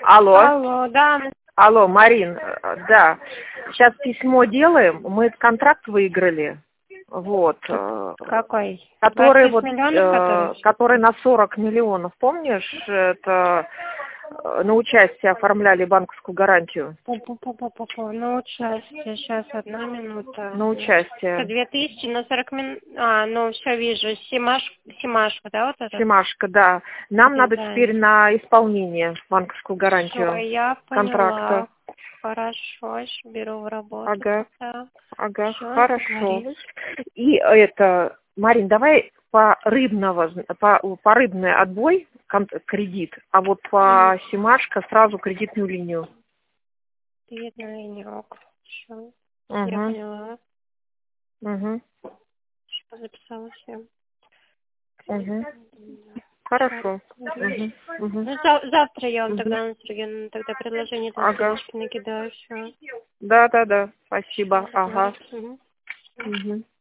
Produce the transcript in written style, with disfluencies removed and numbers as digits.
Алло. Алло, да. Алло, Марин, да. Сейчас письмо делаем. Мы контракт выиграли. Вот. Какой? Который 20 вот, миллионов, который на 40 миллионов, помнишь, это на участие оформляли банковскую гарантию? Пу-пу-пу-пу-пу. На участие. Сейчас, 1 минута. На участие. 2000 на 40 минут. Ну все вижу. Семашка, да, вот это? Семашка, да. Нам надо Да. теперь на исполнение банковскую гарантию Всё, я контракта. поняла. Хорошо, беру в работу. Ага. Да. Ага, Всё, хорошо. договорились. И это, Марин, давай по рыбный отбой кредит, а вот по Семашко сразу кредитную линию. Кредитная линия, ок. Всё. Угу. Я поняла. Угу. Всё, записала все. Угу. Хорошо. Угу. Угу. Ну, завтра я вам тогда, Анна Сергеевна, тогда предложение там ссылочки накидаю, все. Да. Спасибо. Ага. Угу. Угу.